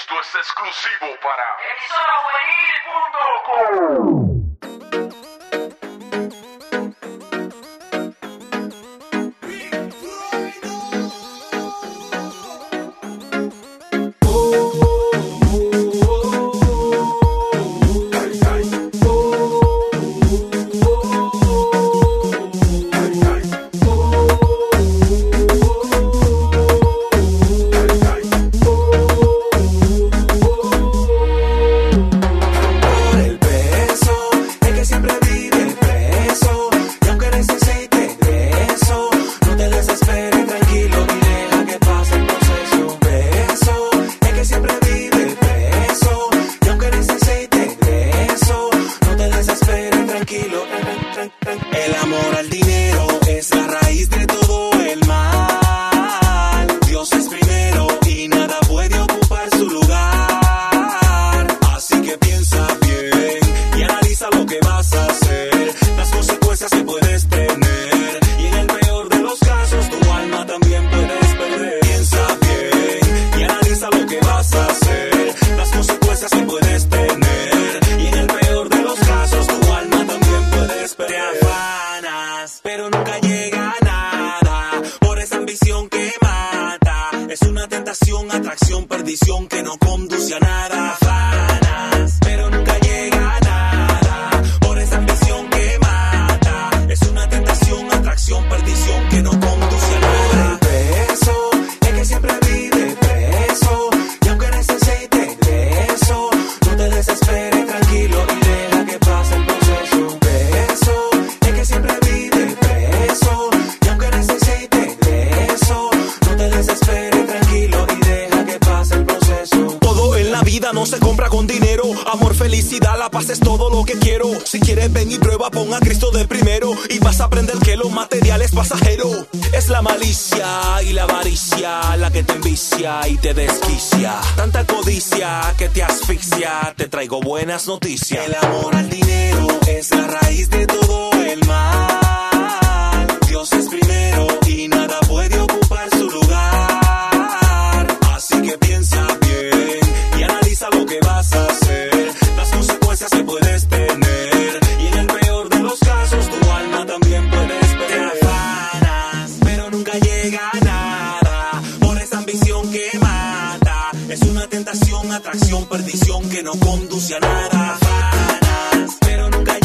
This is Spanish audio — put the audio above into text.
Esto es exclusivo para emisorajuvenil.com. El amor al dinero es la raíz de todo el mal. Dios es primero y nada puede ocupar su lugar. Así que piensa bien y analiza lo que vas a hacer, las consecuencias que puedes tener, y en el peor de los casos tu alma también puedes perder. Piensa bien y analiza lo que vas a hacer, las consecuencias que puedes tener, y en el peor de los casos tu alma también puedes perder. Pero nunca llega a nada por esa ambición que mata. Es una tentación, atracción, perdición que no conduce a nada. Afanas, pero nunca llega a nada por esa ambición que mata. Es una tentación, atracción, perdición que no conduce a nada. Preso, es que siempre vive preso, y aunque necesite de eso, no te desesperes, tranquilo y deja que pase el proceso. Preso, es que siempre vive preso, y aunque necesite de eso, no te desesperes, tranquilo y deja que pase el proceso. Todo en la vida no se compra con dinero. Amor, felicidad, la paz es todo lo que quiero. Si quieres ven y prueba, pon a Cristo de primero, y vas a aprender que lo material es pasajero. Es la malicia y la avaricia la que te envicia y te desquicia. Tanta codicia que te asfixia. Te traigo buenas noticias. El amor al dinero es la raíz de todo el mal. Dios es primero y nada puede ocupar su lugar. Así que piensa bien y analiza lo que vas a hacer, las consecuencias que puedes tener, y en el peor de los casos tu alma también puedes perder. Te afanas, pero nunca llega a nada por esa ambición que mata. Es una tentación, atracción, perdición que no conduce a nada. Afanas, pero nunca